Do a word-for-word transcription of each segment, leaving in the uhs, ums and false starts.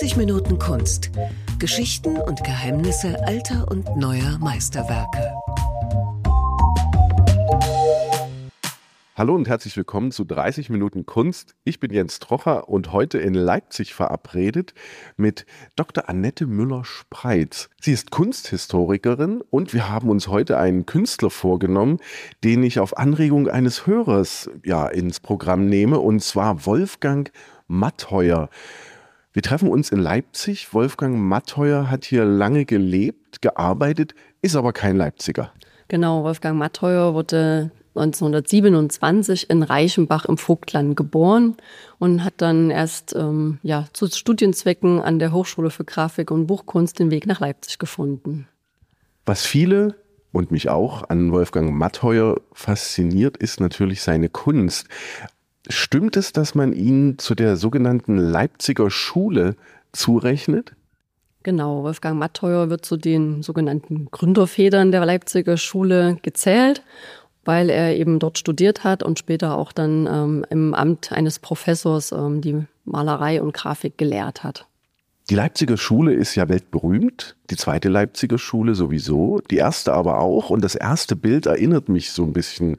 dreißig Minuten Kunst. Geschichten und Geheimnisse alter und neuer Meisterwerke. Hallo und herzlich willkommen zu dreißig Minuten Kunst. Ich bin Jens Trocher und heute in Leipzig verabredet mit Doktor Annette Müller-Spreitz. Sie ist Kunsthistorikerin und wir haben uns heute einen Künstler vorgenommen, den ich auf Anregung eines Hörers ja, ins Programm nehme, und zwar Wolfgang Mattheuer. Wir treffen uns in Leipzig. Wolfgang Mattheuer hat hier lange gelebt, gearbeitet, ist aber kein Leipziger. Genau, Wolfgang Mattheuer wurde neunzehnhundertsiebenundzwanzig in Reichenbach im Vogtland geboren und hat dann erst ähm, ja, zu Studienzwecken an der Hochschule für Grafik und Buchkunst den Weg nach Leipzig gefunden. Was viele und mich auch an Wolfgang Mattheuer fasziniert, ist natürlich seine Kunst. Stimmt es, dass man ihn zu der sogenannten Leipziger Schule zurechnet? Genau, Wolfgang Mattheuer wird zu den sogenannten Gründervätern der Leipziger Schule gezählt, weil er eben dort studiert hat und später auch dann ähm, im Amt eines Professors ähm, die Malerei und Grafik gelehrt hat. Die Leipziger Schule ist ja weltberühmt, die zweite Leipziger Schule sowieso, die erste aber auch. Und das erste Bild erinnert mich so ein bisschen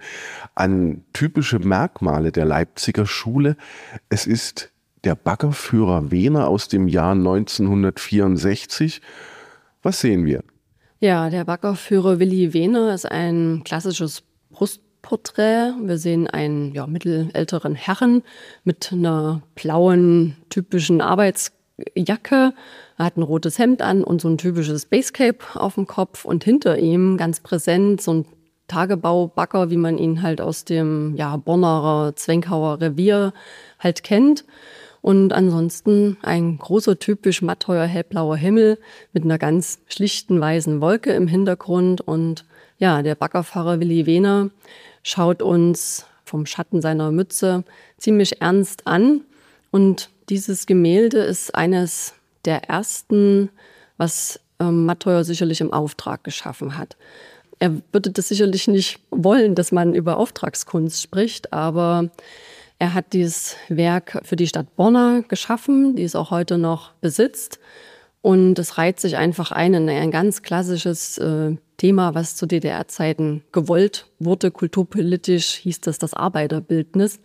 an typische Merkmale der Leipziger Schule. Es ist der Baggerführer Wehner aus dem Jahr neunzehnhundertvierundsechzig. Was sehen wir? Ja, der Baggerführer Willi Wehner ist ein klassisches Brustporträt. Wir sehen einen ja, mittelälteren Herrn mit einer blauen, typischen Arbeitsjacke. Er hat ein rotes Hemd an und so ein typisches Basecape auf dem Kopf. Und hinter ihm ganz präsent so ein Tagebaubagger, wie man ihn halt aus dem ja, Bornerer, Zwenkauer Revier halt kennt. Und ansonsten ein großer, typisch Mattheuer hellblauer Himmel mit einer ganz schlichten weißen Wolke im Hintergrund. Und ja, der Baggerfahrer Willi Wehner schaut uns vom Schatten seiner Mütze ziemlich ernst an. Und dieses Gemälde ist eines der ersten, was ähm, Mattheuer sicherlich im Auftrag geschaffen hat. Er würde das sicherlich nicht wollen, dass man über Auftragskunst spricht, aber er hat dieses Werk für die Stadt Borna geschaffen, die es auch heute noch besitzt. Und es reiht sich einfach ein in ein ganz klassisches äh, Thema, was zu D D R-Zeiten gewollt wurde. Kulturpolitisch hieß das das Arbeiterbildnis.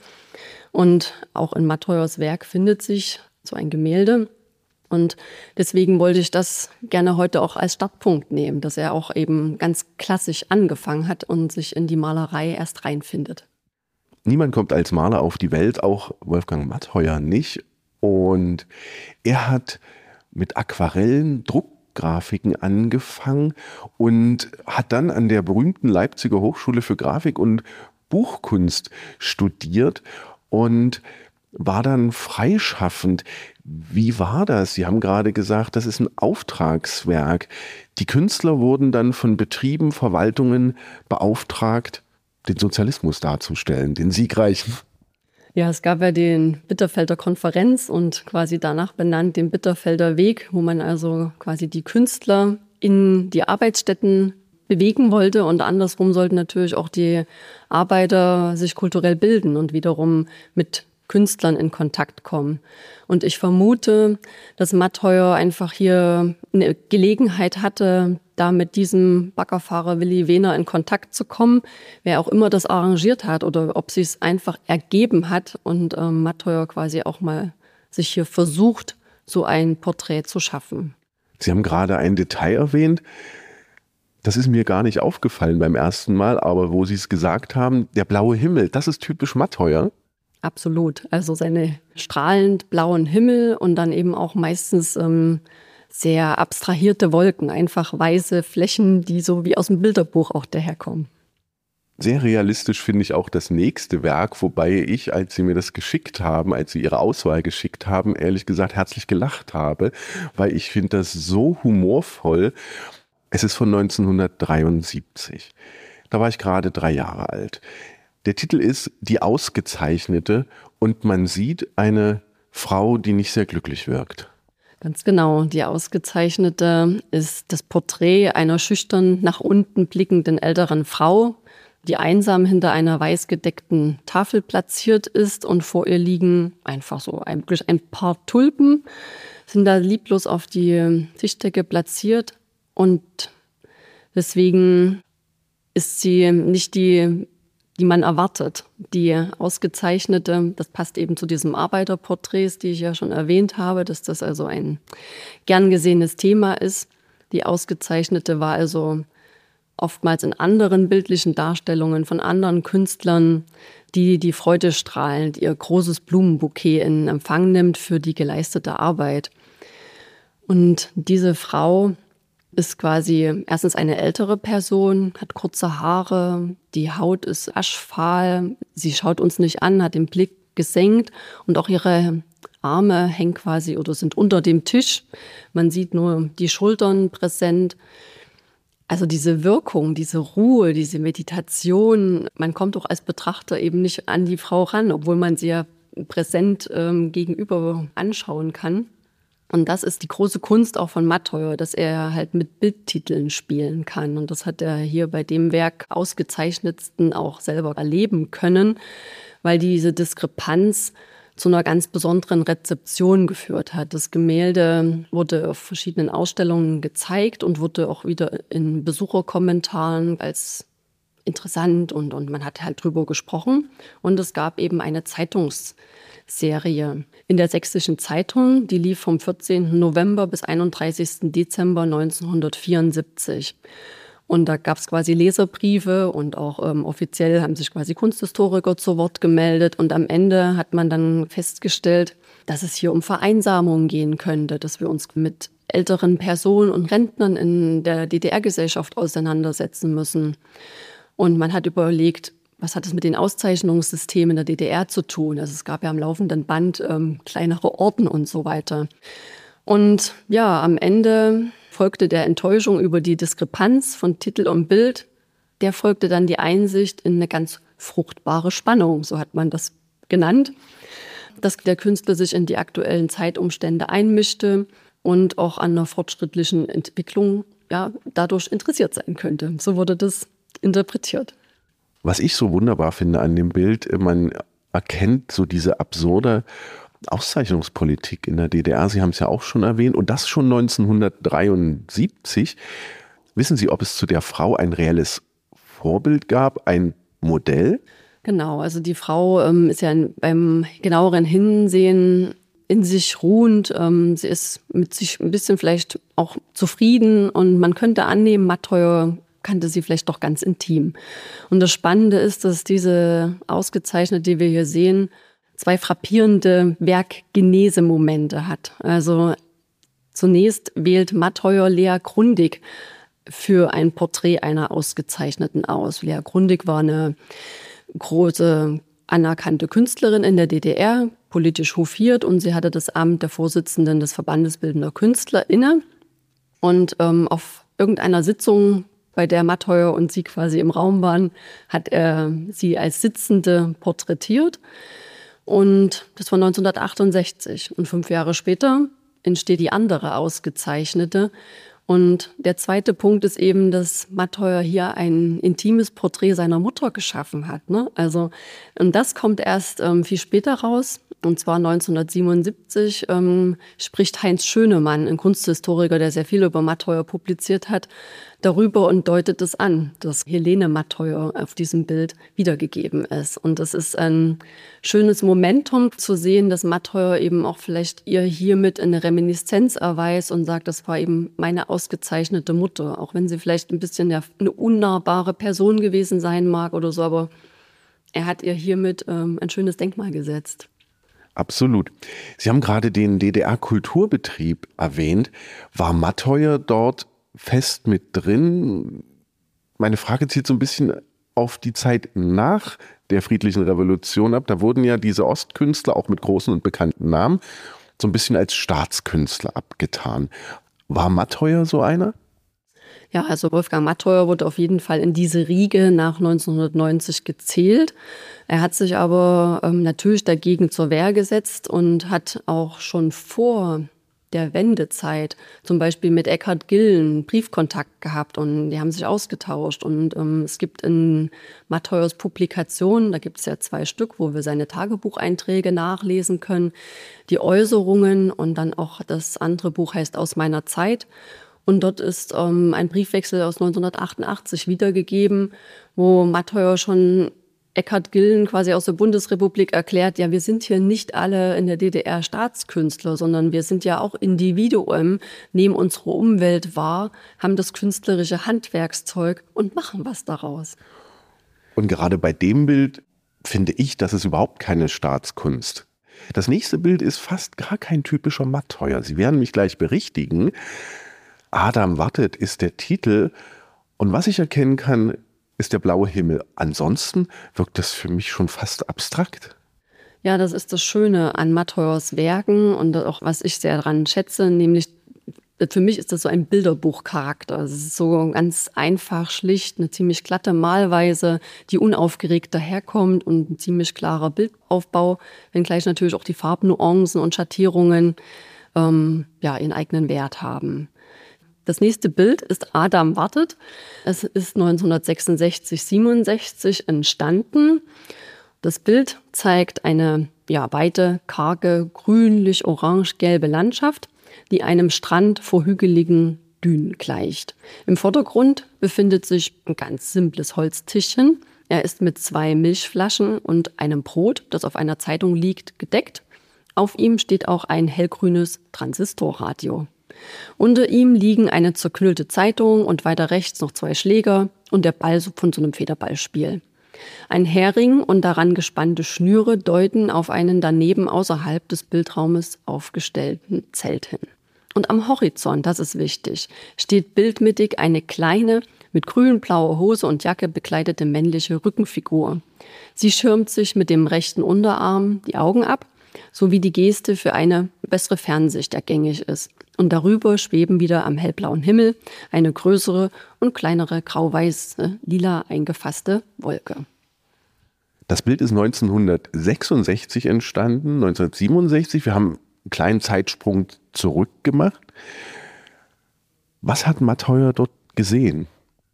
Und auch in Mattheuers Werk findet sich so ein Gemälde. Und deswegen wollte ich das gerne heute auch als Startpunkt nehmen, dass er auch eben ganz klassisch angefangen hat und sich in die Malerei erst reinfindet. Niemand kommt als Maler auf die Welt, auch Wolfgang Mattheuer nicht. Und er hat mit Aquarellen, Druckgrafiken angefangen und hat dann an der berühmten Leipziger Hochschule für Grafik und Buchkunst studiert und war dann freischaffend. Wie war das? Sie haben gerade gesagt, das ist ein Auftragswerk. Die Künstler wurden dann von Betrieben, Verwaltungen beauftragt, den Sozialismus darzustellen, den siegreichen. Ja, es gab ja den Bitterfelder Konferenz und quasi danach benannt den Bitterfelder Weg, wo man also quasi die Künstler in die Arbeitsstätten bewegen wollte. Und andersrum sollten natürlich auch die Arbeiter sich kulturell bilden und wiederum mit Künstlern in Kontakt kommen. Und ich vermute, dass Mattheuer einfach hier eine Gelegenheit hatte, da mit diesem Baggerfahrer Willi Wehner in Kontakt zu kommen, wer auch immer das arrangiert hat oder ob sie es einfach ergeben hat und ähm, Mattheuer quasi auch mal sich hier versucht, so ein Porträt zu schaffen. Sie haben gerade ein Detail erwähnt, das ist mir gar nicht aufgefallen beim ersten Mal, aber wo Sie es gesagt haben, der blaue Himmel, das ist typisch Mattheuer. Absolut, also seine strahlend blauen Himmel und dann eben auch meistens ähm, sehr abstrahierte Wolken, einfach weiße Flächen, die so wie aus dem Bilderbuch auch daherkommen. Sehr realistisch finde ich auch das nächste Werk, wobei ich, als Sie mir das geschickt haben, als Sie Ihre Auswahl geschickt haben, ehrlich gesagt herzlich gelacht habe, weil ich finde das so humorvoll. Es ist von neunzehnhundertdreiundsiebzig. Da war ich gerade drei Jahre alt. Der Titel ist Die Ausgezeichnete und man sieht eine Frau, die nicht sehr glücklich wirkt. Ganz genau. Die Ausgezeichnete ist das Porträt einer schüchtern nach unten blickenden älteren Frau. die einsam hinter einer weiß gedeckten Tafel platziert ist und vor ihr liegen einfach so ein, ein paar Tulpen, sind da lieblos auf die Tischdecke platziert und deswegen ist sie nicht die, die man erwartet. Die ausgezeichnete, das passt eben zu diesem Arbeiterporträts, die ich ja schon erwähnt habe, dass das also ein gern gesehenes Thema ist. Die ausgezeichnete war also oftmals in anderen bildlichen Darstellungen von anderen Künstlern, die die Freude strahlend ihr großes Blumenbouquet in Empfang nimmt für die geleistete Arbeit. Und diese Frau ist quasi erstens eine ältere Person, hat kurze Haare, die Haut ist aschfahl, sie schaut uns nicht an, hat den Blick gesenkt und auch ihre Arme hängen quasi oder sind unter dem Tisch. Man sieht nur die Schultern präsent. Also diese Wirkung, diese Ruhe, diese Meditation, man kommt auch als Betrachter eben nicht an die Frau ran, obwohl man sie ja präsent ähm, gegenüber anschauen kann. Und das ist die große Kunst auch von Matheuer, dass er halt mit Bildtiteln spielen kann. Und das hat er hier bei dem Werk ausgezeichnetsten auch selber erleben können, weil diese Diskrepanz zu einer ganz besonderen Rezeption geführt hat. Das Gemälde wurde auf verschiedenen Ausstellungen gezeigt und wurde auch wieder in Besucherkommentaren als interessant und, und man hat halt drüber gesprochen. Und es gab eben eine Zeitungsserie in der Sächsischen Zeitung, die lief vom vierzehnten November bis einunddreißigsten Dezember neunzehnhundertvierundsiebzig. Und da gab es quasi Leserbriefe und auch ähm, offiziell haben sich quasi Kunsthistoriker zu Wort gemeldet. Und am Ende hat man dann festgestellt, dass es hier um Vereinsamung gehen könnte, dass wir uns mit älteren Personen und Rentnern in der D D R-Gesellschaft auseinandersetzen müssen. Und man hat überlegt, was hat es mit den Auszeichnungssystemen der D D R zu tun? Also es gab ja am laufenden Band ähm, kleinere Orden und so weiter. Und ja, am Ende folgte der Enttäuschung über die Diskrepanz von Titel und Bild. Der folgte dann die Einsicht in eine ganz fruchtbare Spannung, so hat man das genannt, dass der Künstler sich in die aktuellen Zeitumstände einmischte und auch an einer fortschrittlichen Entwicklung ja, dadurch interessiert sein könnte. So wurde das interpretiert. Was ich so wunderbar finde an dem Bild, man erkennt so diese absurde Auszeichnungspolitik in der D D R. Sie haben es ja auch schon erwähnt und das schon neunzehnhundertdreiundsiebzig. Wissen Sie, ob es zu der Frau ein reelles Vorbild gab, ein Modell? Genau, also die Frau ähm, ist ja beim genaueren Hinsehen in sich ruhend. Ähm, sie ist mit sich ein bisschen vielleicht auch zufrieden und man könnte annehmen, Matheuer kannte sie vielleicht doch ganz intim. Und das Spannende ist, dass diese Ausgezeichnete, die wir hier sehen, zwei frappierende Werkgenesemomente hat. Also zunächst wählt Matheuer Lea Grundig für ein Porträt einer Ausgezeichneten aus. Lea Grundig war eine große anerkannte Künstlerin in der D D R, politisch hofiert und sie hatte das Amt der Vorsitzenden des Verbandes Bildender Künstler inne. Und ähm, auf irgendeiner Sitzung, bei der Matheuer und sie quasi im Raum waren, hat er sie als Sitzende porträtiert. Und das war neunzehnhundertachtundsechzig. Und fünf Jahre später entsteht die andere Ausgezeichnete. Und der zweite Punkt ist eben, dass Matheuer hier ein intimes Porträt seiner Mutter geschaffen hat. Ne? Also, und das kommt erst ähm, viel später raus. Und zwar neunzehnhundertsiebenundsiebzig ähm, spricht Heinz Schönemann, ein Kunsthistoriker, der sehr viel über Matheuer publiziert hat, darüber und deutet es an, dass Helene Matheuer auf diesem Bild wiedergegeben ist. Und das ist ein schönes Momentum zu sehen, dass Matheuer eben auch vielleicht ihr hiermit eine Reminiszenz erweist und sagt, das war eben meine ausgezeichnete Mutter. Auch wenn sie vielleicht ein bisschen ja, eine unnahbare Person gewesen sein mag oder so, aber er hat ihr hiermit ähm, ein schönes Denkmal gesetzt. Absolut. Sie haben gerade den D D R-Kulturbetrieb erwähnt. War Matheuer dort fest mit drin? Meine Frage zielt so ein bisschen auf die Zeit nach der Friedlichen Revolution ab. Da wurden ja diese Ostkünstler, auch mit großen und bekannten Namen, so ein bisschen als Staatskünstler abgetan. War Matheuer so einer? Ja, also Wolfgang Matheuer wurde auf jeden Fall in diese Riege nach neunzehnhundertneunzig gezählt. Er hat sich aber ähm, natürlich dagegen zur Wehr gesetzt und hat auch schon vor der Wendezeit, zum Beispiel mit Eckhard Gillen Briefkontakt gehabt und die haben sich ausgetauscht. Und ähm, es gibt in Mattheuers Publikationen, da gibt es ja zwei Stück, wo wir seine Tagebucheinträge nachlesen können, die Äußerungen, und dann auch das andere Buch heißt Aus meiner Zeit. Und dort ist ähm, ein Briefwechsel aus neunzehnhundertachtundachtzig wiedergegeben, wo Mattheuer schon Eckhard Gillen quasi aus der Bundesrepublik erklärt, ja, wir sind hier nicht alle in der D D R Staatskünstler, sondern wir sind ja auch Individuen, nehmen unsere Umwelt wahr, haben das künstlerische Handwerkszeug und machen was daraus. Und gerade bei dem Bild finde ich, das ist überhaupt keine Staatskunst. Das nächste Bild ist fast gar kein typischer Mattheuer. Sie werden mich gleich berichtigen. Adam wartet ist der Titel. Und was ich erkennen kann, ist der blaue Himmel. Ansonsten wirkt das für mich schon fast abstrakt. Ja, das ist das Schöne an Mattheuers Werken und auch was ich sehr daran schätze, nämlich für mich ist das so ein Bilderbuchcharakter. Es ist so ganz einfach, schlicht, eine ziemlich glatte Malweise, die unaufgeregt daherkommt und ein ziemlich klarer Bildaufbau, wenngleich natürlich auch die Farbnuancen und Schattierungen ähm, ja, ihren eigenen Wert haben. Das nächste Bild ist Adam wartet. Es ist neunzehnhundertsechsundsechzig, siebenundsechzig entstanden. Das Bild zeigt eine ja, weite, karge, grünlich-orange-gelbe Landschaft, die einem Strand vor hügeligen Dünen gleicht. Im Vordergrund befindet sich ein ganz simples Holztischchen. Er ist mit zwei Milchflaschen und einem Brot, das auf einer Zeitung liegt, gedeckt. Auf ihm steht auch ein hellgrünes Transistorradio. Unter ihm liegen eine zerknüllte Zeitung und weiter rechts noch zwei Schläger und der Ball von so einem Federballspiel. Ein Hering und daran gespannte Schnüre deuten auf einen daneben außerhalb des Bildraumes aufgestellten Zelt hin. Und am Horizont, das ist wichtig, steht bildmittig eine kleine, mit grün-blauer Hose und Jacke bekleidete männliche Rückenfigur. Sie schirmt sich mit dem rechten Unterarm die Augen ab, sowie die Geste für eine bessere Fernsicht ergängig ist. Und darüber schweben wieder am hellblauen Himmel eine größere und kleinere grau-weiße, lila eingefasste Wolke. Das Bild ist neunzehnhundertsechsundsechzig entstanden, neunzehnhundertsiebenundsechzig. Wir haben einen kleinen Zeitsprung zurückgemacht. Was hat Mattheuer dort gesehen?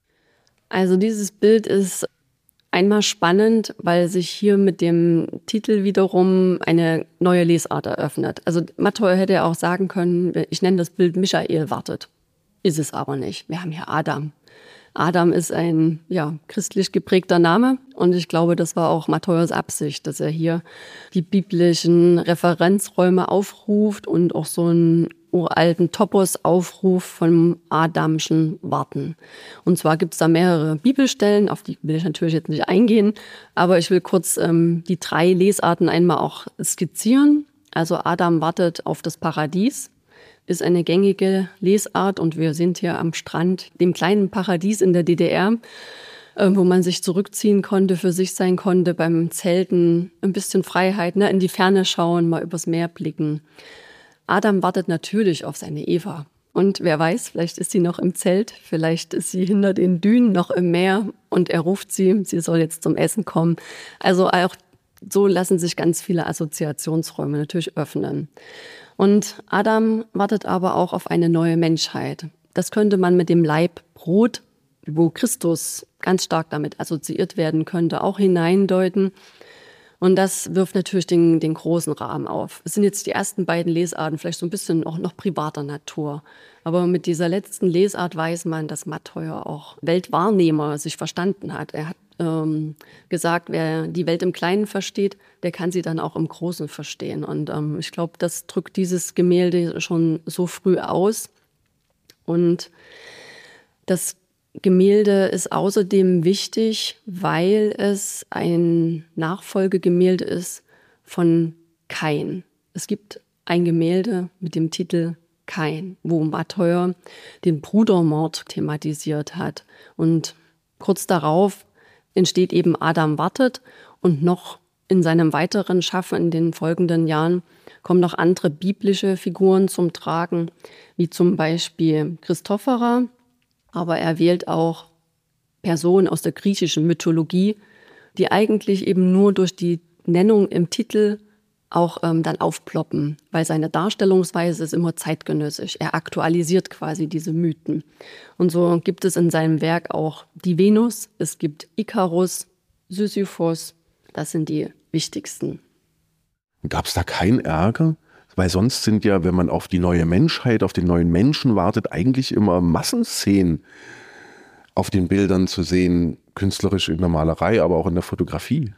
Also dieses Bild ist einmal spannend, weil sich hier mit dem Titel wiederum eine neue Lesart eröffnet. Also Mattheuer hätte ja auch sagen können, ich nenne das Bild Michael wartet. Ist es aber nicht. Wir haben hier Adam. Adam ist ein ja, christlich geprägter Name und ich glaube, das war auch Mattheuers Absicht, dass er hier die biblischen Referenzräume aufruft und auch so einen uralten Topos aufruft vom Adamschen Warten. Und zwar gibt es da mehrere Bibelstellen, auf die will ich natürlich jetzt nicht eingehen, aber ich will kurz ähm, die drei Lesarten einmal auch skizzieren. Also Adam wartet auf das Paradies. Ist eine gängige Lesart und wir sind hier am Strand, dem kleinen Paradies in der D D R, äh, wo man sich zurückziehen konnte, für sich sein konnte, beim Zelten ein bisschen Freiheit, ne, in die Ferne schauen, mal übers Meer blicken. Adam wartet natürlich auf seine Eva. Und wer weiß, vielleicht ist sie noch im Zelt, vielleicht ist sie hinter den Dünen noch im Meer und er ruft sie, sie soll jetzt zum Essen kommen. Also auch so lassen sich ganz viele Assoziationsräume natürlich öffnen. Und Adam wartet aber auch auf eine neue Menschheit. Das könnte man mit dem Laib Brot, wo Christus ganz stark damit assoziiert werden könnte, auch hineindeuten. Und das wirft natürlich den, den großen Rahmen auf. Es sind jetzt die ersten beiden Lesarten, vielleicht so ein bisschen auch noch privater Natur. Aber mit dieser letzten Lesart weiß man, dass Mattheuer auch Weltwahrnehmer sich verstanden hat. Er hat ähm, gesagt, wer die Welt im Kleinen versteht, der kann sie dann auch im Großen verstehen. Und ähm, ich glaube, das drückt dieses Gemälde schon so früh aus. Und das Gemälde ist außerdem wichtig, weil es ein Nachfolgegemälde ist von Kain. Es gibt ein Gemälde mit dem Titel Kain, wo Mattheuer den Brudermord thematisiert hat. Und kurz darauf entsteht eben Adam wartet und noch in seinem weiteren Schaffen in den folgenden Jahren kommen noch andere biblische Figuren zum Tragen, wie zum Beispiel Christophora. Aber er wählt auch Personen aus der griechischen Mythologie, die eigentlich eben nur durch die Nennung im Titel auch ähm, dann aufploppen, weil seine Darstellungsweise ist immer zeitgenössisch. Er aktualisiert quasi diese Mythen. Und so gibt es in seinem Werk auch die Venus, es gibt Ikarus, Sisyphos, das sind die wichtigsten. Gab es da keinen Ärger? Weil sonst sind ja, wenn man auf die neue Menschheit, auf den neuen Menschen wartet, eigentlich immer Massenszenen auf den Bildern zu sehen, künstlerisch in der Malerei, aber auch in der Fotografie.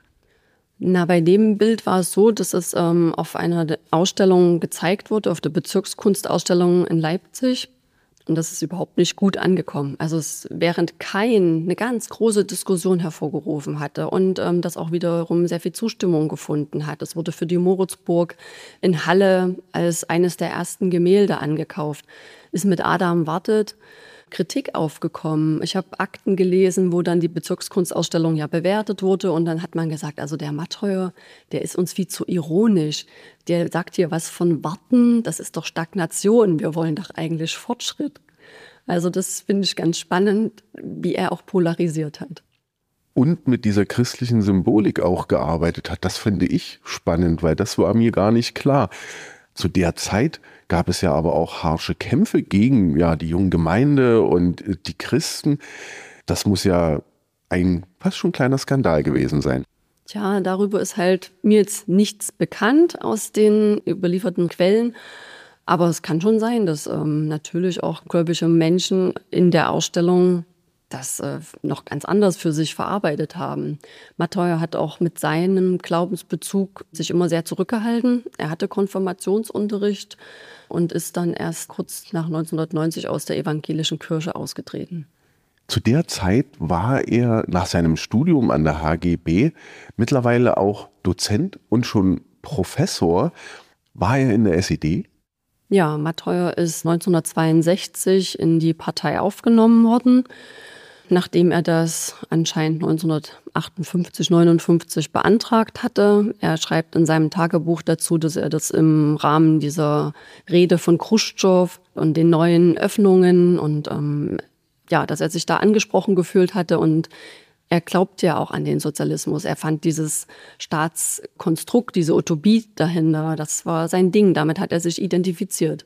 Na, bei dem Bild war es so, dass es ähm, auf einer Ausstellung gezeigt wurde, auf der Bezirkskunstausstellung in Leipzig. Und das ist überhaupt nicht gut angekommen. Also es, während Kain eine ganz große Diskussion hervorgerufen hatte und ähm, das auch wiederum sehr viel Zustimmung gefunden hat. Es wurde für die Moritzburg in Halle als eines der ersten Gemälde angekauft. Ist mit Adam Wartet Kritik aufgekommen. Ich habe Akten gelesen, wo dann die Bezirkskunstausstellung ja bewertet wurde und dann hat man gesagt, also der Matheuer, der ist uns viel zu ironisch. Der sagt hier was von Warten, das ist doch Stagnation, wir wollen doch eigentlich Fortschritt. Also das finde ich ganz spannend, wie er auch polarisiert hat. Und mit dieser christlichen Symbolik auch gearbeitet hat. Das finde ich spannend, weil das war mir gar nicht klar. Zu der Zeit gab es ja aber auch harsche Kämpfe gegen ja, die junge Gemeinde und die Christen. Das muss ja ein fast schon kleiner Skandal gewesen sein. Tja, darüber ist halt mir jetzt nichts bekannt aus den überlieferten Quellen. Aber es kann schon sein, dass ähm, natürlich auch gläubige Menschen in der Ausstellung das äh, noch ganz anders für sich verarbeitet haben. Matheuer hat auch mit seinem Glaubensbezug sich immer sehr zurückgehalten. Er hatte Konfirmationsunterricht und ist dann erst kurz nach neunzehnhundertneunzig aus der evangelischen Kirche ausgetreten. Zu der Zeit war er nach seinem Studium an der H G B mittlerweile auch Dozent und schon Professor. War er in der S E D? Ja, Matheuer ist neunzehnhundertzweiundsechzig in die Partei aufgenommen worden, nachdem er das anscheinend neunzehnhundertachtundfünfzig, neunundfünfzig beantragt hatte. Er schreibt in seinem Tagebuch dazu, dass er das im Rahmen dieser Rede von Chruschtschow und den neuen Öffnungen und ähm, ja, dass er sich da angesprochen gefühlt hatte und er glaubt ja auch an den Sozialismus. Er fand dieses Staatskonstrukt, diese Utopie dahinter, das war sein Ding. Damit hat er sich identifiziert.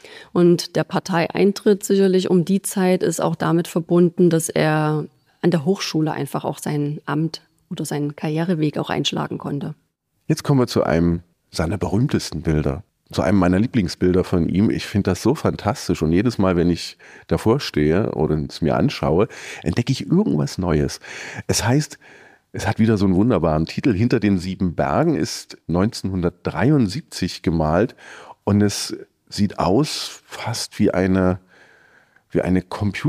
Und der Parteieintritt sicherlich um die Zeit ist auch damit verbunden, dass er an der Hochschule einfach auch sein Amt oder seinen Karriereweg auch einschlagen konnte. Jetzt kommen wir zu einem seiner berühmtesten Bilder. Zu einem meiner Lieblingsbilder von ihm. Ich finde das so fantastisch und jedes Mal, wenn ich davor stehe oder es mir anschaue, entdecke ich irgendwas Neues. Es heißt, es hat wieder so einen wunderbaren Titel. Hinter den sieben Bergen ist neunzehnhundertdreiundsiebzig gemalt und es sieht aus fast wie eine, wie eine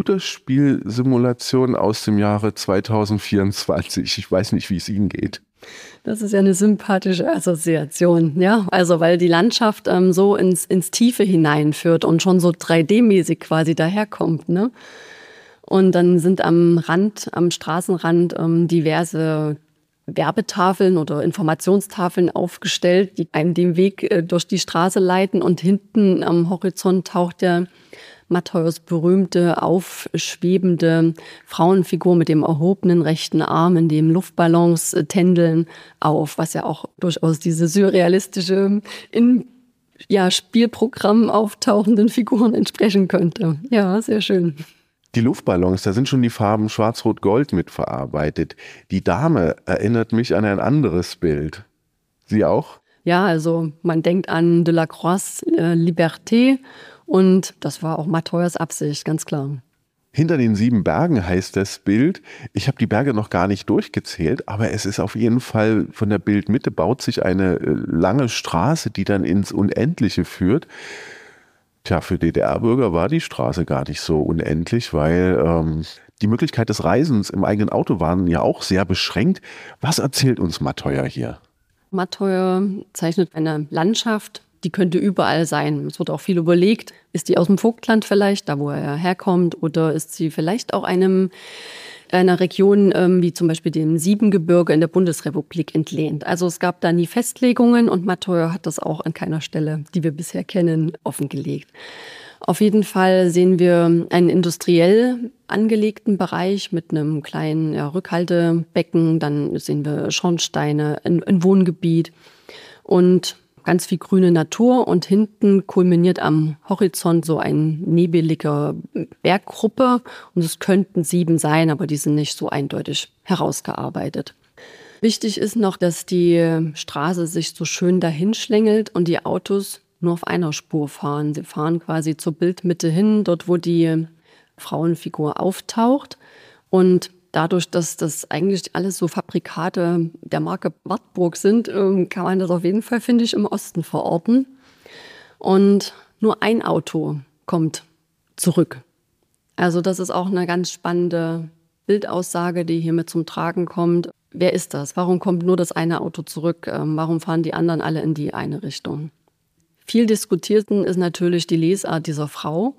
Computerspielsimulation aus dem Jahre zweitausendvierundzwanzig. Ich weiß nicht, wie es Ihnen geht. Das ist ja eine sympathische Assoziation, ja. Also weil die Landschaft ähm, so ins, ins Tiefe hineinführt und schon so drei D-mäßig quasi daherkommt, ne? Und dann sind am Rand, am Straßenrand ähm, diverse Werbetafeln oder Informationstafeln aufgestellt, die einem den Weg äh, durch die Straße leiten. Und hinten am Horizont taucht der Matheuers berühmte, aufschwebende Frauenfigur mit dem erhobenen rechten Arm, in dem Luftballons äh, tändeln, auf, was ja auch durchaus diese surrealistische, in ja, Spielprogramm auftauchenden Figuren entsprechen könnte. Ja, sehr schön. Die Luftballons, da sind schon die Farben Schwarz-Rot-Gold mitverarbeitet. Die Dame erinnert mich an ein anderes Bild. Sie auch? Ja, also man denkt an Delacroix' äh, Liberté und das war auch Matheuers Absicht, ganz klar. Hinter den sieben Bergen heißt das Bild. Ich habe die Berge noch gar nicht durchgezählt, aber es ist auf jeden Fall von der Bildmitte baut sich eine äh, lange Straße, die dann ins Unendliche führt. Tja, für D D R-Bürger war die Straße gar nicht so unendlich, weil ähm, die Möglichkeit des Reisens im eigenen Auto waren ja auch sehr beschränkt. Was erzählt uns Matheuer hier? Matheuer zeichnet eine Landschaft, die könnte überall sein. Es wird auch viel überlegt, ist die aus dem Vogtland vielleicht, da wo er herkommt, oder ist sie vielleicht auch einem einer Region ähm, wie zum Beispiel dem Siebengebirge in der Bundesrepublik entlehnt. Also es gab da nie Festlegungen und Matheuer hat das auch an keiner Stelle, die wir bisher kennen, offengelegt. Auf jeden Fall sehen wir einen industriell angelegten Bereich mit einem kleinen ja, Rückhaltebecken. Dann sehen wir Schornsteine, ein, ein Wohngebiet. Und ganz viel grüne Natur und hinten kulminiert am Horizont so ein nebeliger Berggruppe und es könnten sieben sein, aber die sind nicht so eindeutig herausgearbeitet. Wichtig ist noch, dass die Straße sich so schön dahin schlängelt und die Autos nur auf einer Spur fahren. Sie fahren quasi zur Bildmitte hin, dort wo die Frauenfigur auftaucht und dadurch, dass das eigentlich alles so Fabrikate der Marke Wartburg sind, kann man das auf jeden Fall, finde ich, im Osten verorten. Und nur ein Auto kommt zurück. Also das ist auch eine ganz spannende Bildaussage, die hier mit zum Tragen kommt. Wer ist das? Warum kommt nur das eine Auto zurück? Warum fahren die anderen alle in die eine Richtung? Viel diskutierten ist natürlich die Lesart dieser Frau,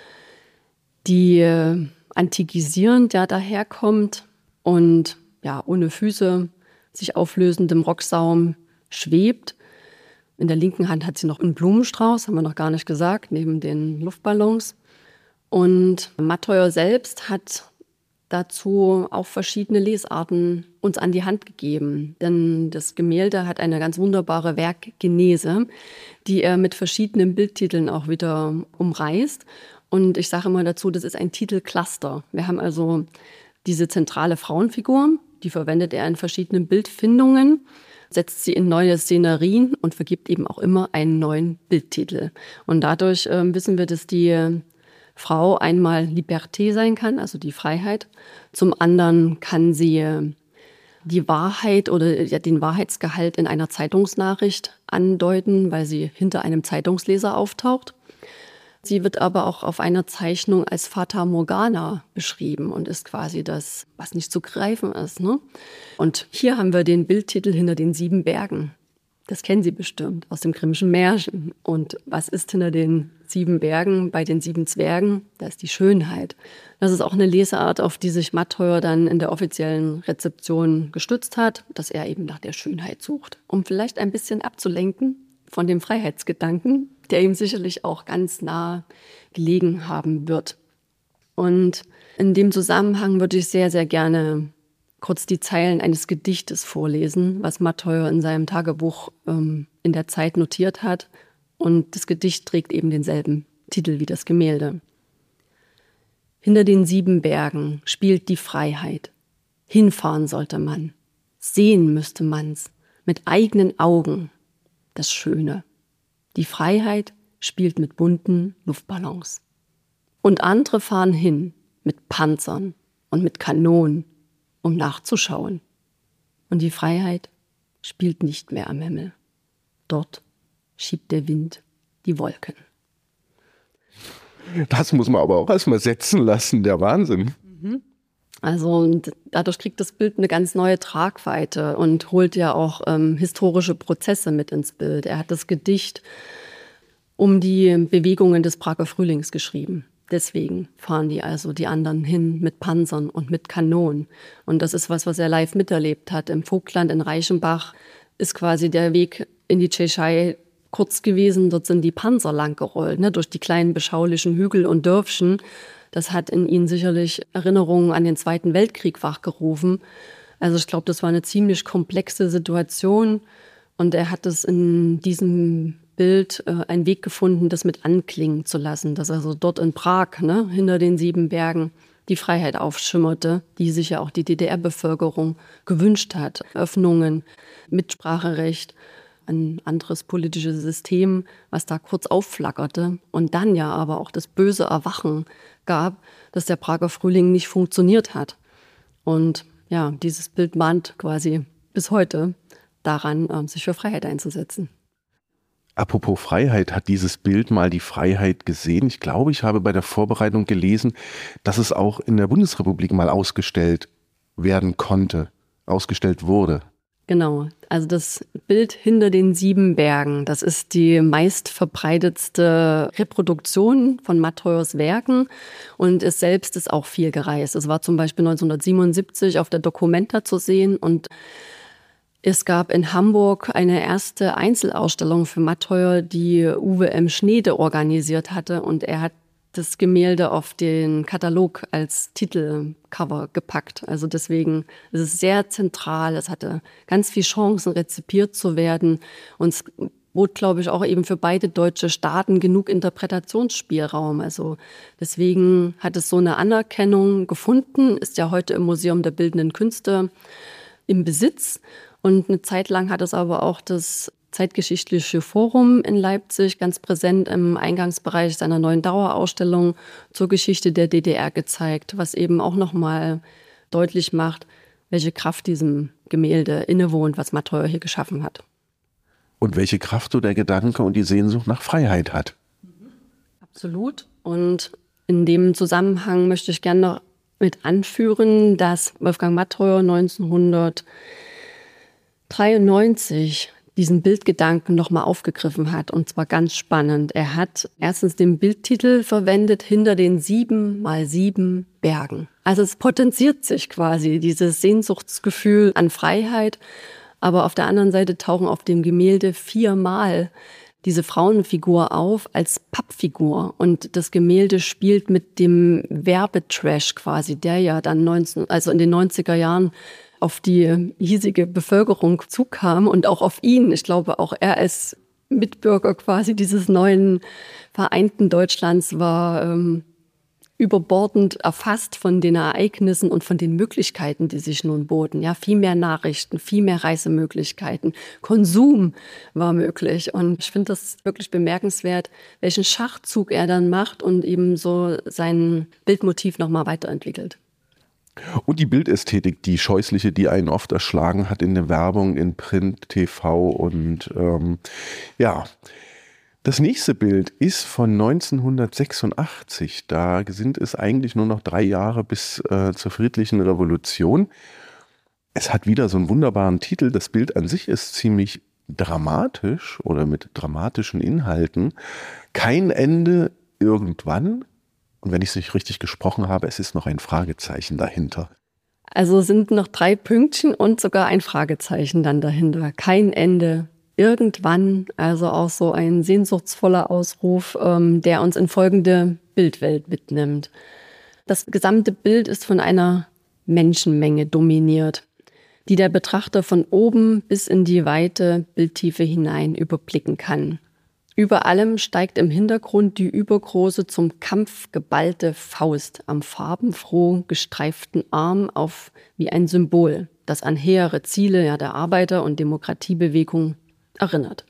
die antikisierend ja daherkommt und ja ohne Füße, sich auflösendem Rocksaum schwebt. In der linken Hand hat sie noch einen Blumenstrauß, haben wir noch gar nicht gesagt, neben den Luftballons. Und Matteuer selbst hat dazu auch verschiedene Lesarten uns an die Hand gegeben. Denn das Gemälde hat eine ganz wunderbare Werkgenese, die er mit verschiedenen Bildtiteln auch wieder umreißt. Und ich sage immer dazu, das ist ein Titelcluster. Wir haben also diese zentrale Frauenfigur, die verwendet er in verschiedenen Bildfindungen, setzt sie in neue Szenerien und vergibt eben auch immer einen neuen Bildtitel. Und dadurch äh, wissen wir, dass die Frau einmal Liberté sein kann, also die Freiheit. Zum anderen kann sie die Wahrheit oder ja, den Wahrheitsgehalt in einer Zeitungsnachricht andeuten, weil sie hinter einem Zeitungsleser auftaucht. Sie wird aber auch auf einer Zeichnung als Fata Morgana beschrieben und ist quasi das, was nicht zu greifen ist, ne? Und hier haben wir den Bildtitel Hinter den sieben Bergen. Das kennen Sie bestimmt aus dem Grimmschen Märchen. Und was ist hinter den sieben Bergen bei den sieben Zwergen? Da ist die Schönheit. Das ist auch eine Lesart, auf die sich Matteuer dann in der offiziellen Rezeption gestützt hat, dass er eben nach der Schönheit sucht, um vielleicht ein bisschen abzulenken von dem Freiheitsgedanken, der ihm sicherlich auch ganz nah gelegen haben wird. Und in dem Zusammenhang würde ich sehr, sehr gerne kurz die Zeilen eines Gedichtes vorlesen, was Matteuer in seinem Tagebuch ähm, in der Zeit notiert hat. Und das Gedicht trägt eben denselben Titel wie das Gemälde. Hinter den sieben Bergen spielt die Freiheit. Hinfahren sollte man. Sehen müsste man's mit eigenen Augen. Das Schöne. Die Freiheit spielt mit bunten Luftballons. Und andere fahren hin mit Panzern und mit Kanonen, um nachzuschauen. Und die Freiheit spielt nicht mehr am Himmel. Dort schiebt der Wind die Wolken. Das muss man aber auch erstmal setzen lassen, der Wahnsinn. Also und dadurch kriegt das Bild eine ganz neue Tragweite und holt ja auch ähm, historische Prozesse mit ins Bild. Er hat das Gedicht um die Bewegungen des Prager Frühlings geschrieben. Deswegen fahren die also die anderen hin mit Panzern und mit Kanonen. Und das ist was, was er live miterlebt hat. Im Vogtland in Reichenbach ist quasi der Weg in die Tschechei kurz gewesen. Dort sind die Panzer lang gerollt, ne, durch die kleinen beschaulichen Hügel und Dörfchen. Das hat in ihn sicherlich Erinnerungen an den Zweiten Weltkrieg wachgerufen. Also ich glaube, das war eine ziemlich komplexe Situation. Und er hat es in diesem Bild äh, einen Weg gefunden, das mit anklingen zu lassen. Dass also dort in Prag, ne, hinter den sieben Bergen, die Freiheit aufschimmerte, die sich ja auch die D D R-Bevölkerung gewünscht hat. Öffnungen, Mitspracherecht, ein anderes politisches System, was da kurz aufflackerte. Und dann ja aber auch das böse Erwachen gab, dass der Prager Frühling nicht funktioniert hat. Und ja, dieses Bild mahnt quasi bis heute daran, sich für Freiheit einzusetzen. Apropos Freiheit, hat dieses Bild mal die Freiheit gesehen? Ich glaube, ich habe bei der Vorbereitung gelesen, dass es auch in der Bundesrepublik mal ausgestellt werden konnte, ausgestellt wurde. Genau, also das Bild hinter den sieben Bergen, das ist die meistverbreitetste Reproduktion von Matteuers Werken und es selbst ist auch viel gereist. Es war zum Beispiel neunzehnhundertsiebenundsiebzig auf der Documenta zu sehen und es gab in Hamburg eine erste Einzelausstellung für Matteuer, die Uwe M. Schneede organisiert hatte und er hat das Gemälde auf den Katalog als Titelcover gepackt. Also deswegen ist es sehr zentral. Es hatte ganz viele Chancen, rezipiert zu werden. Und es bot, glaube ich, auch eben für beide deutsche Staaten genug Interpretationsspielraum. Also deswegen hat es so eine Anerkennung gefunden, ist ja heute im Museum der Bildenden Künste im Besitz. Und eine Zeit lang hat es aber auch das Zeitgeschichtliche Forum in Leipzig ganz präsent im Eingangsbereich seiner neuen Dauerausstellung zur Geschichte der D D R gezeigt, was eben auch nochmal deutlich macht, welche Kraft diesem Gemälde innewohnt, was Matt Heuer hier geschaffen hat. Und welche Kraft so der Gedanke und die Sehnsucht nach Freiheit hat. Absolut. Und in dem Zusammenhang möchte ich gerne noch mit anführen, dass Wolfgang Matt Heuer neunzehnhundertdreiundneunzig diesen Bildgedanken nochmal aufgegriffen hat, und zwar ganz spannend. Er hat erstens den Bildtitel verwendet, hinter den sieben mal sieben Bergen. Also es potenziert sich quasi, dieses Sehnsuchtsgefühl an Freiheit, aber auf der anderen Seite tauchen auf dem Gemälde viermal diese Frauenfigur auf als Pappfigur, und das Gemälde spielt mit dem Werbetrash quasi, der ja dann neunzehn, also in den neunziger Jahren auf die hiesige Bevölkerung zukam und auch auf ihn. Ich glaube, auch er als Mitbürger quasi dieses neuen vereinten Deutschlands war ähm, überbordend erfasst von den Ereignissen und von den Möglichkeiten, die sich nun boten. Ja, viel mehr Nachrichten, viel mehr Reisemöglichkeiten, Konsum war möglich. Und ich finde das wirklich bemerkenswert, welchen Schachzug er dann macht und eben so sein Bildmotiv nochmal weiterentwickelt. Und die Bildästhetik, die scheußliche, die einen oft erschlagen hat in der Werbung, in Print, T V und ähm, ja. Das nächste Bild ist von neunzehnhundertsechsundachtzig. Da sind es eigentlich nur noch drei Jahre bis äh, zur friedlichen Revolution. Es hat wieder so einen wunderbaren Titel. Das Bild an sich ist ziemlich dramatisch oder mit dramatischen Inhalten. Kein Ende irgendwann. Und wenn ich es nicht richtig gesprochen habe, es ist noch ein Fragezeichen dahinter. Also sind noch drei Pünktchen und sogar ein Fragezeichen dann dahinter. Kein Ende irgendwann, also auch so ein sehnsuchtsvoller Ausruf, ähm, der uns in folgende Bildwelt mitnimmt. Das gesamte Bild ist von einer Menschenmenge dominiert, die der Betrachter von oben bis in die weite Bildtiefe hinein überblicken kann. Über allem steigt im Hintergrund die übergroße, zum Kampf geballte Faust am farbenfroh gestreiften Arm auf wie ein Symbol, das an hehre Ziele ja, der Arbeiter- und Demokratiebewegung erinnert.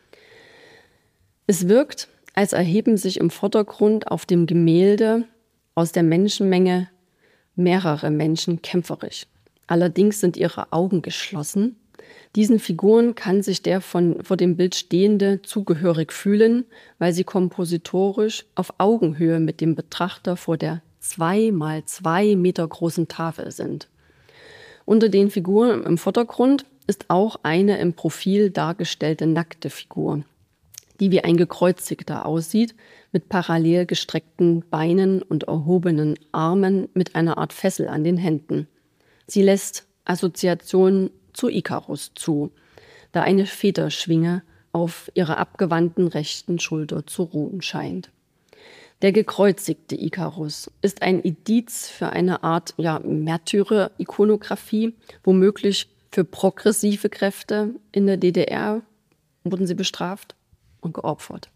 Es wirkt, als erheben sich im Vordergrund auf dem Gemälde aus der Menschenmenge mehrere Menschen kämpferisch. Allerdings sind ihre Augen geschlossen. Diesen Figuren kann sich der von, vor dem Bild Stehende zugehörig fühlen, weil sie kompositorisch auf Augenhöhe mit dem Betrachter vor der zwei mal zwei Meter großen Tafel sind. Unter den Figuren im Vordergrund ist auch eine im Profil dargestellte nackte Figur, die wie ein Gekreuzigter aussieht, mit parallel gestreckten Beinen und erhobenen Armen mit einer Art Fessel an den Händen. Sie lässt Assoziationen zu Ikarus zu, da eine Federschwinge auf ihrer abgewandten rechten Schulter zu ruhen scheint. Der gekreuzigte Ikarus ist ein Indiz für eine Art ja, Märtyrer-Ikonographie, womöglich für progressive Kräfte in der D D R wurden sie bestraft und geopfert.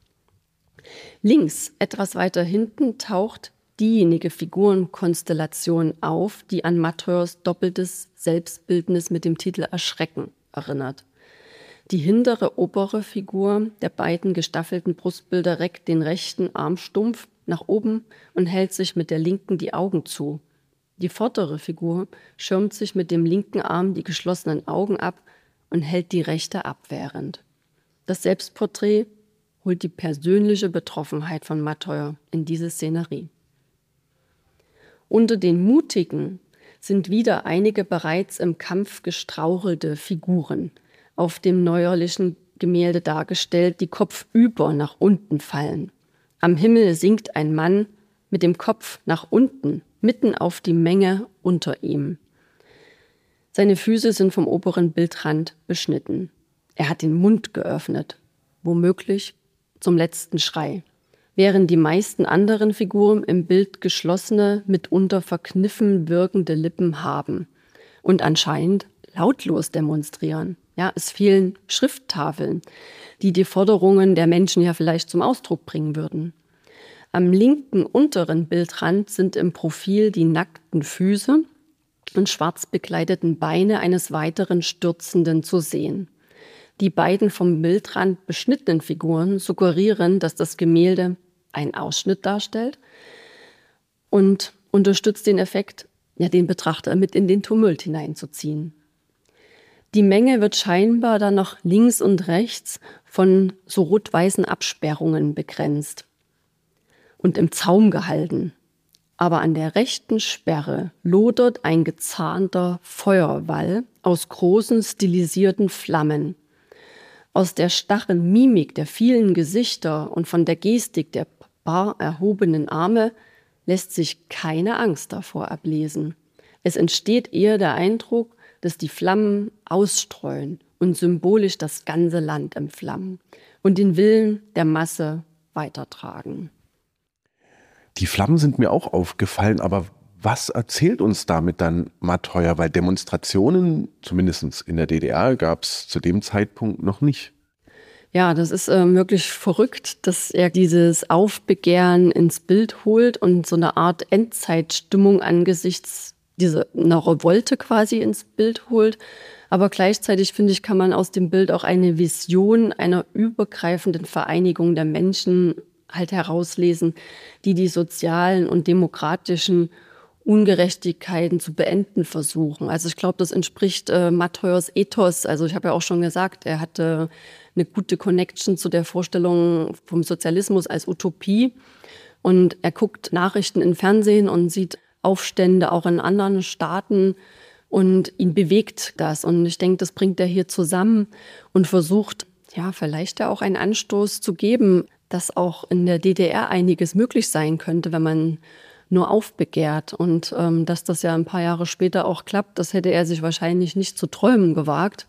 Links, etwas weiter hinten, taucht diejenige Figurenkonstellation auf, die an Matt Heuers doppeltes Selbstbildnis mit dem Titel Erschrecken erinnert. Die hintere obere Figur der beiden gestaffelten Brustbilder reckt den rechten Arm stumpf nach oben und hält sich mit der linken die Augen zu. Die vordere Figur schirmt sich mit dem linken Arm die geschlossenen Augen ab und hält die rechte abwehrend. Das Selbstporträt holt die persönliche Betroffenheit von Matt Heuer in diese Szenerie. Unter den Mutigen sind wieder einige bereits im Kampf gestrauchelte Figuren auf dem neuerlichen Gemälde dargestellt, die kopfüber nach unten fallen. Am Himmel sinkt ein Mann mit dem Kopf nach unten, mitten auf die Menge unter ihm. Seine Füße sind vom oberen Bildrand beschnitten. Er hat den Mund geöffnet, womöglich zum letzten Schrei, während die meisten anderen Figuren im Bild geschlossene, mitunter verkniffen wirkende Lippen haben und anscheinend lautlos demonstrieren. Ja, es fehlen Schrifttafeln, die die Forderungen der Menschen ja vielleicht zum Ausdruck bringen würden. Am linken unteren Bildrand sind im Profil die nackten Füße und schwarz bekleideten Beine eines weiteren Stürzenden zu sehen. Die beiden vom Bildrand beschnittenen Figuren suggerieren, dass das Gemälde einen Ausschnitt darstellt und unterstützt den Effekt, ja, den Betrachter mit in den Tumult hineinzuziehen. Die Menge wird scheinbar dann noch links und rechts von so rot-weißen Absperrungen begrenzt und im Zaum gehalten. Aber an der rechten Sperre lodert ein gezahnter Feuerwall aus großen stilisierten Flammen. Aus der starren Mimik der vielen Gesichter und von der Gestik der bar erhobenen Arme lässt sich keine Angst davor ablesen. Es entsteht eher der Eindruck, dass die Flammen ausstreuen und symbolisch das ganze Land entflammen und den Willen der Masse weitertragen. Die Flammen sind mir auch aufgefallen, aber was erzählt uns damit dann Matt Heuer? Weil Demonstrationen, zumindest in der D D R, gab es zu dem Zeitpunkt noch nicht. Ja, das ist äh, wirklich verrückt, dass er dieses Aufbegehren ins Bild holt und so eine Art Endzeitstimmung angesichts dieser einer Revolte quasi ins Bild holt. Aber gleichzeitig, finde ich, kann man aus dem Bild auch eine Vision einer übergreifenden Vereinigung der Menschen halt herauslesen, die die sozialen und demokratischen Ungerechtigkeiten zu beenden versuchen. Also ich glaube, das entspricht äh, Matt Heuers Ethos. Also ich habe ja auch schon gesagt, er hatte eine gute Connection zu der Vorstellung vom Sozialismus als Utopie. Und er guckt Nachrichten im Fernsehen und sieht Aufstände auch in anderen Staaten und ihn bewegt das. Und ich denke, das bringt er hier zusammen und versucht, ja, vielleicht ja auch einen Anstoß zu geben, dass auch in der D D R einiges möglich sein könnte, wenn man nur aufbegehrt. Und ähm, dass das ja ein paar Jahre später auch klappt, das hätte er sich wahrscheinlich nicht zu träumen gewagt.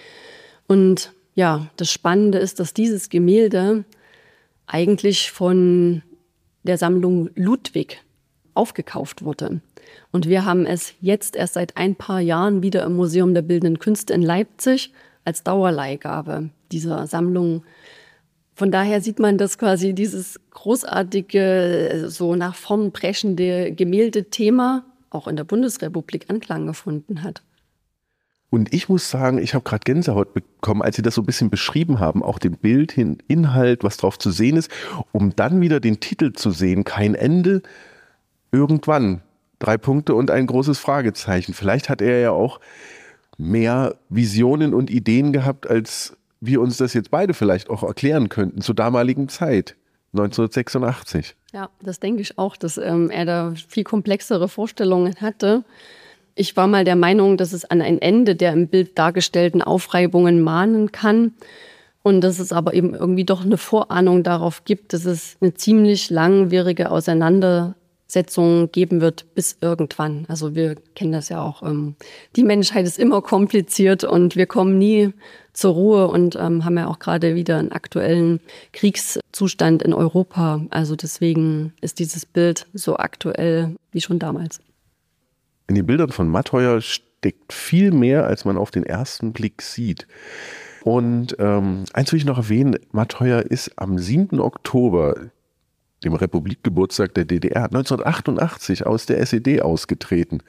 Und ja, das Spannende ist, dass dieses Gemälde eigentlich von der Sammlung Ludwig aufgekauft wurde. Und wir haben es jetzt erst seit ein paar Jahren wieder im Museum der Bildenden Künste in Leipzig als Dauerleihgabe dieser Sammlung. Von daher sieht man, dass quasi dieses großartige, so nach vorn preschende Gemälde-Thema auch in der Bundesrepublik Anklang gefunden hat. Und ich muss sagen, ich habe gerade Gänsehaut bekommen, als Sie das so ein bisschen beschrieben haben, auch den Bild, den Inhalt, was drauf zu sehen ist, um dann wieder den Titel zu sehen, kein Ende, irgendwann. Drei Punkte und ein großes Fragezeichen. Vielleicht hat er ja auch mehr Visionen und Ideen gehabt, als wir uns das jetzt beide vielleicht auch erklären könnten zur damaligen Zeit, neunzehnhundertsechsundachtzig. Ja, das denke ich auch, dass ähm, er da viel komplexere Vorstellungen hatte. Ich war mal der Meinung, dass es an ein Ende der im Bild dargestellten Aufreibungen mahnen kann und dass es aber eben irgendwie doch eine Vorahnung darauf gibt, dass es eine ziemlich langwierige Auseinandersetzung geben wird bis irgendwann. Also wir kennen das ja auch. Ähm, die Menschheit ist immer kompliziert und wir kommen nie zur Ruhe und ähm, haben ja auch gerade wieder einen aktuellen Kriegszustand in Europa. Also deswegen ist dieses Bild so aktuell wie schon damals. In den Bildern von Matt Heuer steckt viel mehr, als man auf den ersten Blick sieht. Und ähm, eins will ich noch erwähnen, Matt Heuer ist am siebten Oktober, dem Republikgeburtstag der D D R, neunzehnhundertachtundachtzig aus der S E D ausgetreten.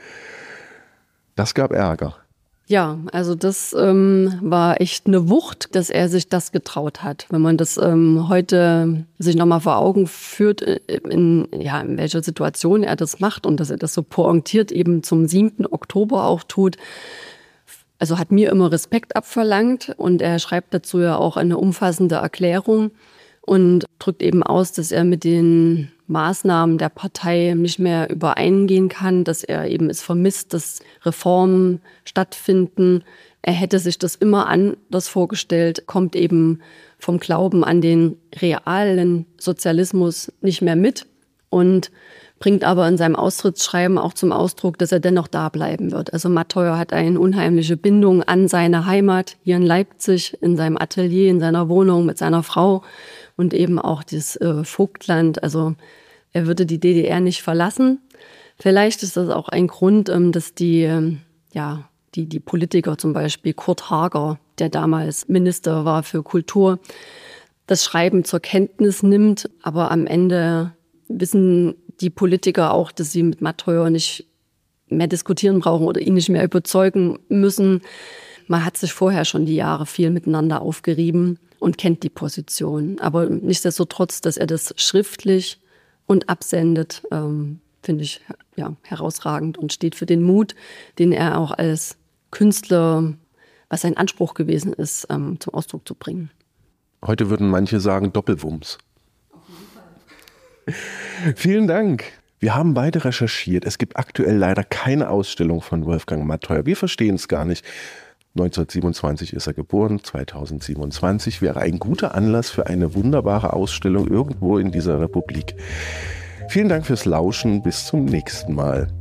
Das gab Ärger. Ja, also das ähm, war echt eine Wucht, dass er sich das getraut hat. Wenn man das ähm, heute sich nochmal vor Augen führt, in, ja, in welcher Situation er das macht und dass er das so pointiert eben zum siebten Oktober auch tut. Also hat mir immer Respekt abverlangt und er schreibt dazu ja auch eine umfassende Erklärung und drückt eben aus, dass er mit den Maßnahmen der Partei nicht mehr übereingehen kann, dass er eben es vermisst, dass Reformen stattfinden. Er hätte sich das immer anders vorgestellt, kommt eben vom Glauben an den realen Sozialismus nicht mehr mit und bringt aber in seinem Austrittsschreiben auch zum Ausdruck, dass er dennoch da bleiben wird. Also Matt Heuer hat eine unheimliche Bindung an seine Heimat hier in Leipzig, in seinem Atelier, in seiner Wohnung mit seiner Frau und eben auch das äh, Vogtland. Also er würde die D D R nicht verlassen. Vielleicht ist das auch ein Grund, ähm, dass die ähm, ja, die, die Politiker, zum Beispiel Kurt Hager, der damals Minister war für Kultur, das Schreiben zur Kenntnis nimmt. Aber am Ende wissen die Politiker auch, dass sie mit Matheuer nicht mehr diskutieren brauchen oder ihn nicht mehr überzeugen müssen. Man hat sich vorher schon die Jahre viel miteinander aufgerieben und kennt die Position. Aber nichtsdestotrotz, dass er das schriftlich und absendet, ähm, finde ich ja, herausragend und steht für den Mut, den er auch als Künstler, was sein Anspruch gewesen ist, ähm, zum Ausdruck zu bringen. Heute würden manche sagen Doppelwumms. Auf jeden Fall. Vielen Dank. Wir haben beide recherchiert. Es gibt aktuell leider keine Ausstellung von Wolfgang Matheuer. Wir verstehen es gar nicht. neunzehnhundertsiebenundzwanzig ist er geboren, zweitausendsiebenundzwanzig wäre ein guter Anlass für eine wunderbare Ausstellung irgendwo in dieser Republik. Vielen Dank fürs Lauschen, bis zum nächsten Mal.